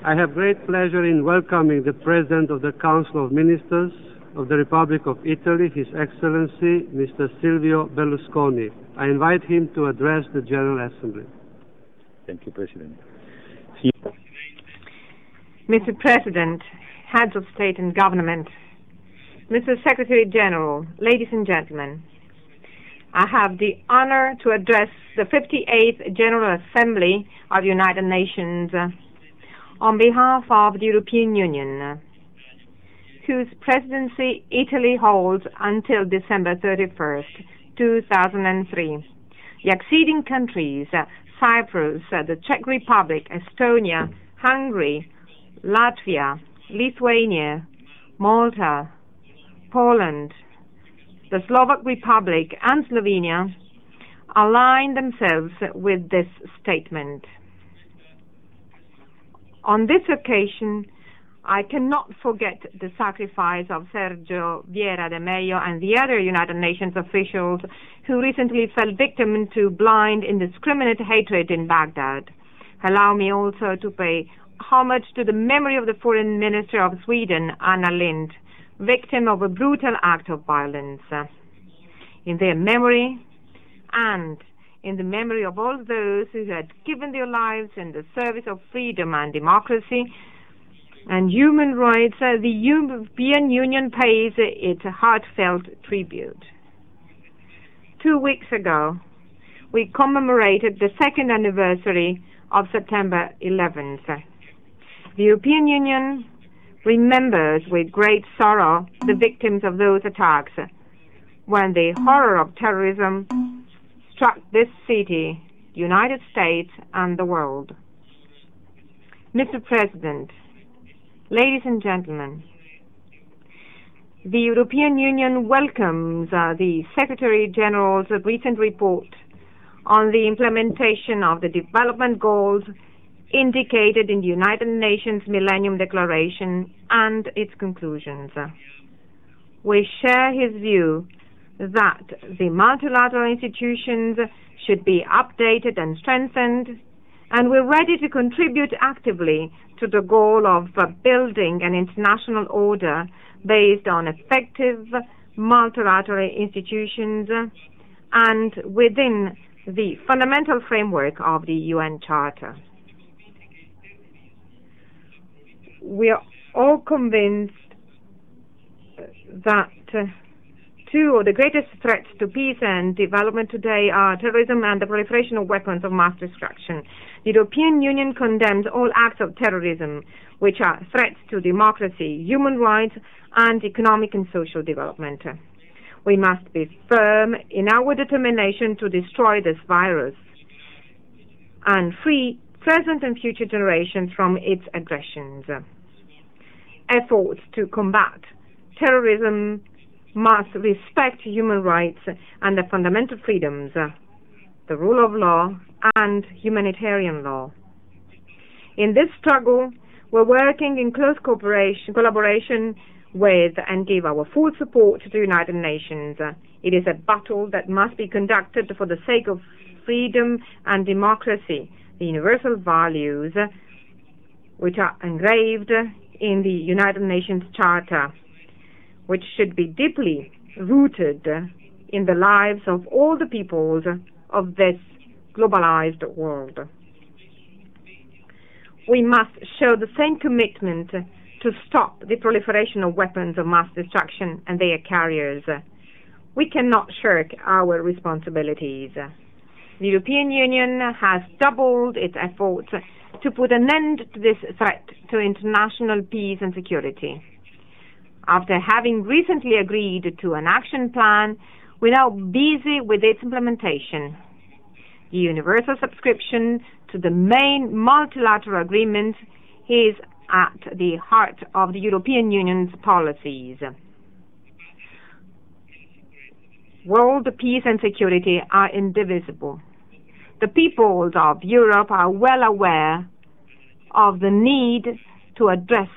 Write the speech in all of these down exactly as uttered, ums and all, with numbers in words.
I have great pleasure in welcoming the President of the Council of Ministers of the Republic of Italy, His Excellency, Mister Silvio Berlusconi. I invite him to address the General Assembly. Thank you, President. Mister President, Heads of State and Government, Mister Secretary General, ladies and gentlemen, I have the honor to address the fifty-eighth General Assembly of the United Nations uh, on behalf of the European Union, uh, whose presidency Italy holds until December thirty-first, two thousand three. The acceding countries, uh, Cyprus, uh, the Czech Republic, Estonia, Hungary, Latvia, Lithuania, Malta, Poland, the Slovak Republic, and Slovenia align themselves with this statement. On this occasion, I cannot forget the sacrifice of Sergio Vieira de Mello and the other United Nations officials who recently fell victim to blind, indiscriminate hatred in Baghdad. Allow me also to pay homage to the memory of the Foreign Minister of Sweden, Anna Lindh, victim of a brutal act of violence. In their memory, and in the memory of all those who had given their lives in the service of freedom and democracy and human rights, uh, the European Union pays its heartfelt tribute. Two weeks ago, we commemorated the second anniversary of September eleventh. The European Union remembers with great sorrow the victims of those attacks when the horror of terrorism struck this city, the United States, and the world. Mister President, ladies and gentlemen, the European Union welcomes uh, the Secretary General's recent report on the implementation of the development goals indicated in the United Nations Millennium Declaration and its conclusions. We share his view that the multilateral institutions should be updated and strengthened, and we're ready to contribute actively to the goal of uh, building an international order based on effective multilateral institutions and within the fundamental framework of the U N Charter. We are all convinced that uh, two of the greatest threats to peace and development today are terrorism and the proliferation of weapons of mass destruction. The European Union condemns all acts of terrorism which are threats to democracy, human rights, and economic and social development. We must be firm in our determination to destroy this virus and free present and future generations from its aggressions. Efforts to combat terrorism must respect human rights and the fundamental freedoms, the rule of law, and humanitarian law. In this struggle, we're working in close cooperation, collaboration with and give our full support to the United Nations. It is a battle that must be conducted for the sake of freedom and democracy, the universal values which are engraved in the United Nations Charter, which should be deeply rooted in the lives of all the peoples of this globalized world. We must show the same commitment to stop the proliferation of weapons of mass destruction and their carriers. We cannot shirk our responsibilities. The European Union has doubled its efforts to put an end to this threat to international peace and security. After having recently agreed to an action plan, we're now busy with its implementation. The universal subscription to the main multilateral agreement is at the heart of the European Union's policies. World peace and security are indivisible. The peoples of Europe are well aware of the need to address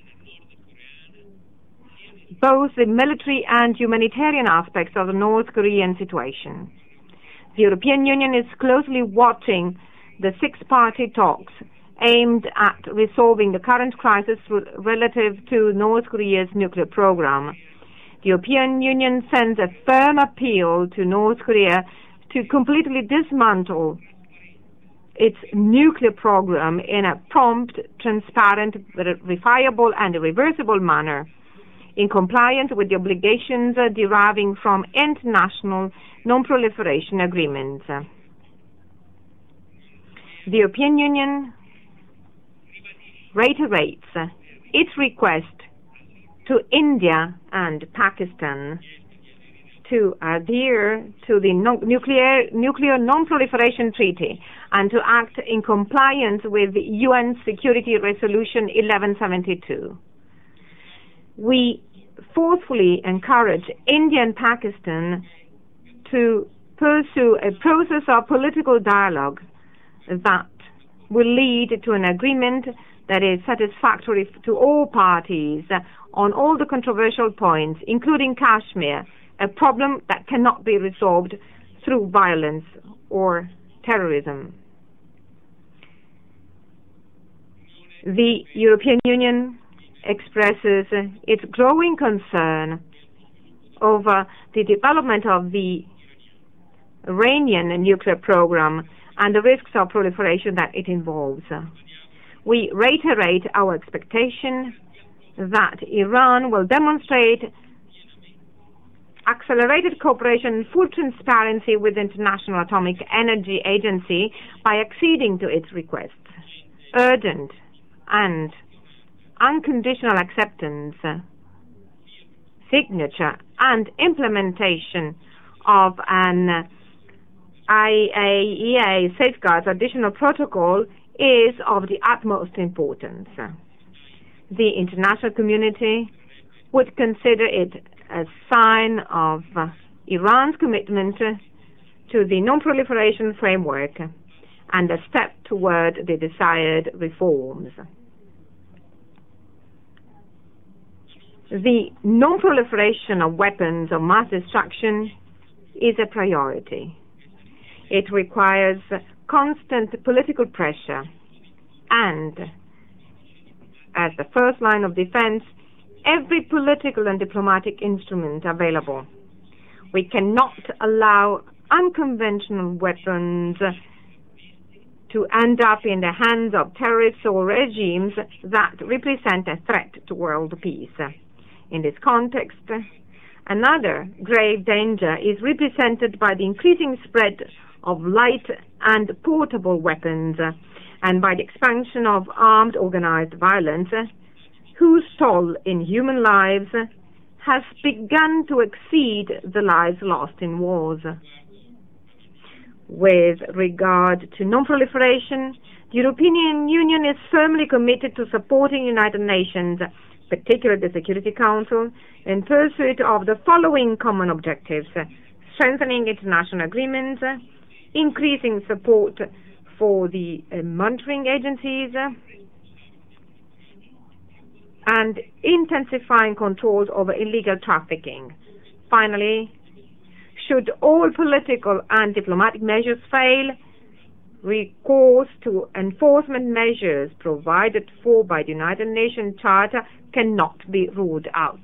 both the military and humanitarian aspects of the North Korean situation. The European Union is closely watching the six-party talks aimed at resolving the current crisis relative to North Korea's nuclear program. The European Union sends a firm appeal to North Korea to completely dismantle its nuclear program in a prompt, transparent, verifiable, and irreversible manner, in compliance with the obligations uh, deriving from international non-proliferation agreements. The European Union reiterates uh, its request to India and Pakistan to adhere to the no nuclear, nuclear non-proliferation treaty and to act in compliance with the U N Security Resolution eleven seventy-two. We forcefully encourage India and Pakistan to pursue a process of political dialogue that will lead to an agreement that is satisfactory to all parties on all the controversial points, including Kashmir, a problem that cannot be resolved through violence or terrorism. The European Union expresses its growing concern over the development of the Iranian nuclear program and the risks of proliferation that it involves. We reiterate our expectation that Iran will demonstrate accelerated cooperation and full transparency with the International Atomic Energy Agency by acceding to its requests. Urgent and unconditional acceptance, signature, and implementation of an I A E A Safeguards Additional Protocol is of the utmost importance. The international community would consider it a sign of uh, Iran's commitment to the non-proliferation framework and a step toward the desired reforms. The non-proliferation of weapons of mass destruction is a priority. It requires constant political pressure and, as the first line of defense, every political and diplomatic instrument available. We cannot allow unconventional weapons to end up in the hands of terrorists or regimes that represent a threat to world peace. In this context, another grave danger is represented by the increasing spread of light and portable weapons and by the expansion of armed organized violence, whose toll in human lives has begun to exceed the lives lost in wars. With regard to non-proliferation, the European Union is firmly committed to supporting the United Nations, particularly the Security Council, in pursuit of the following common objectives: strengthening international agreements, increasing support for the uh, monitoring agencies, and intensifying controls over illegal trafficking. Finally, should all political and diplomatic measures fail, recourse to enforcement measures provided for by the United Nations Charter cannot be ruled out.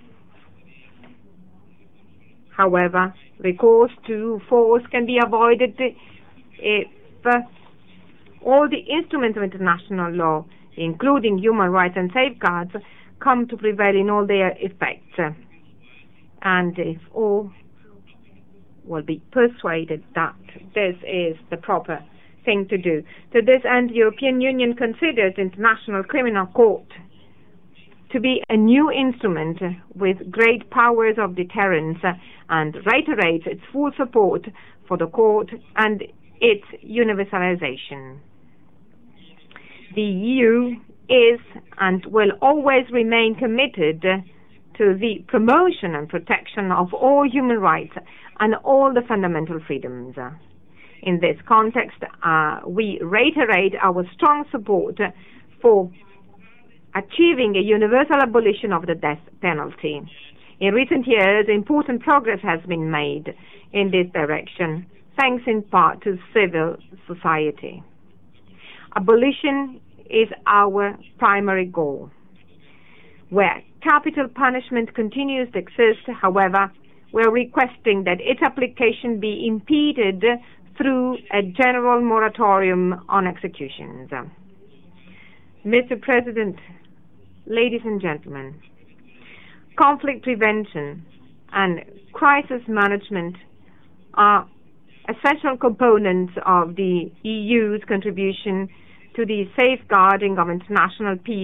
However, recourse to force can be avoided if uh, all the instruments of international law, including human rights and safeguards, come to prevail in all their effects, and if all will be persuaded that this is the proper thing to do. To this end, the European Union considers the International Criminal Court to be a new instrument with great powers of deterrence and reiterates its full support for the court and its universalization. The E U is and will always remain committed to the promotion and protection of all human rights and all the fundamental freedoms. In this context, uh, we reiterate our strong support for achieving a universal abolition of the death penalty. In recent years, important progress has been made in this direction, thanks in part to civil society. Abolition is our primary goal. Where capital punishment continues to exist, however, we are requesting that its application be impeded through a general moratorium on executions. Mister President, ladies and gentlemen, conflict prevention and crisis management are essential components of the E U's contribution to the safeguarding of international peace